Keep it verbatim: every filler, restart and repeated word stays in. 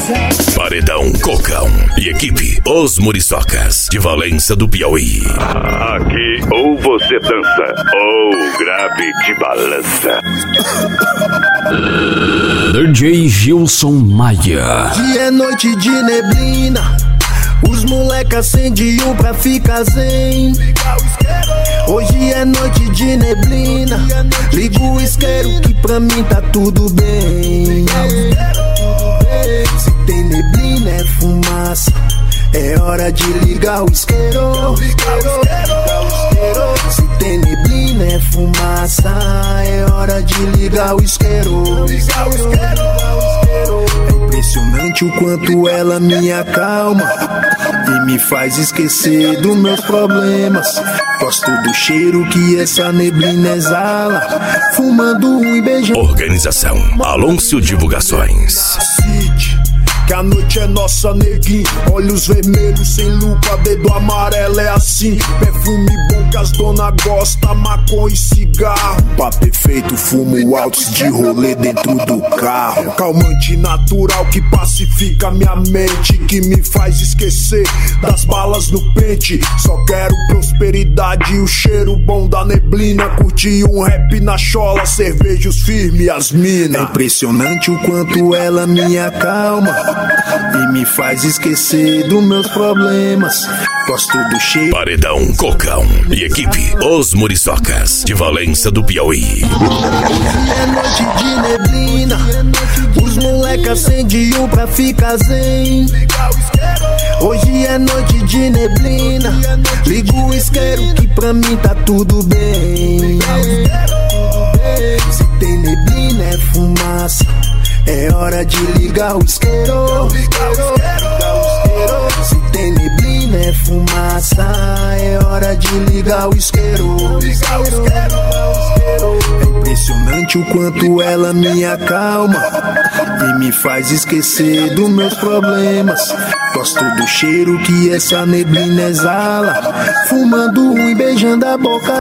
Paredão Cocão e equipe Os Muriçocas, de Valença do Piauí. Aqui ou você dança ou grave de balança. D J Gilson Maia. Dia é noite de neblina, os moleque acende um pra ficar zen. Hoje é noite de neblina, liga o isqueiro que pra mim tá tudo bem. Se tem neblina é fumaça, é hora de ligar o isqueiro. Se tem neblina é fumaça, é hora de ligar o isqueiro. É impressionante o quanto ela me acalma e me faz esquecer dos meus problemas. Gosto do cheiro que essa neblina exala, fumando um e beijando. Organização Alonso Divulgações. Que a noite é nossa, neguinho. Olhos vermelhos, sem lupa, dedo amarelo, é assim. Perfume bom que as dona gosta, maconha e cigarro. Pra perfeito, fumo altos de rolê dentro do carro. Calmante natural que pacifica minha mente, que me faz esquecer das balas no pente. Só quero prosperidade e o cheiro bom da neblina. Curtir um rap na chola, cervejos firmes, as mina. É impressionante o quanto ela me acalma e me faz esquecer dos meus problemas. Gosto do cheiro. Paredão Cocão e equipe Os Muriçocas, de Valença do Piauí. Hoje é noite de neblina, os moleque acende um pra ficar zen. Hoje é noite de neblina, liga o isqueiro que pra mim tá tudo bem. Se tem neblina é fumaça, é hora de ligar o isqueiro. Se tem neblina é fumaça, é hora de ligar o isqueiro. É impressionante o quanto ela me acalma e me faz esquecer dos meus problemas. Gosto do cheiro que essa neblina exala, fumando um e beijando a boca.